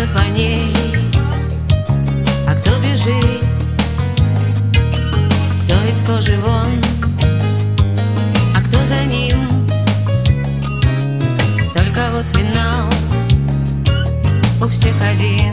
по ней. А кто бежит, кто из кожи вон, а кто за ним. Только вот финал у всех один.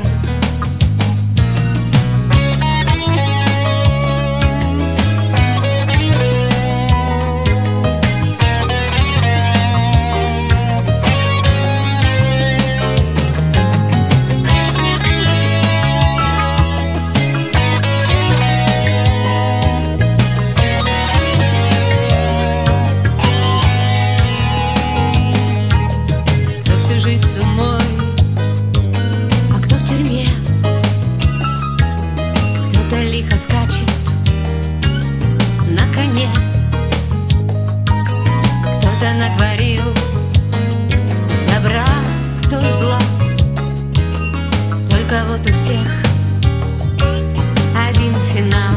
Жизнь с умой, а кто в тюрьме? Кто-то лихо скачет на коне, кто-то натворил добра, кто зла. Только вот у всех один финал.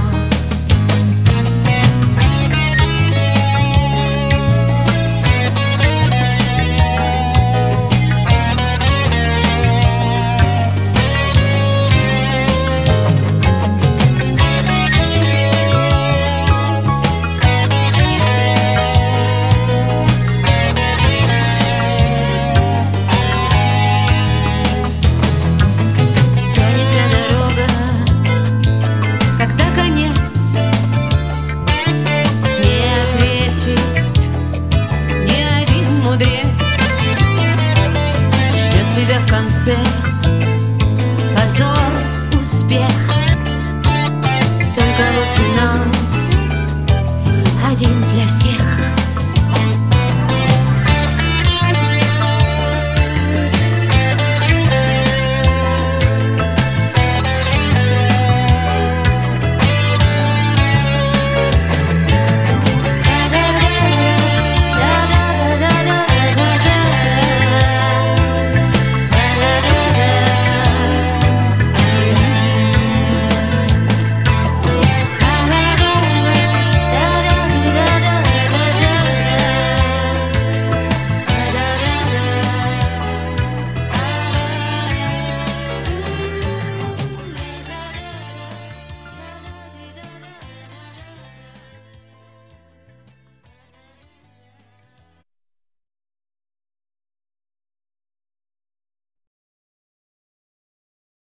Ждет тебя в конце позор, успех. Только вот финал один для всех.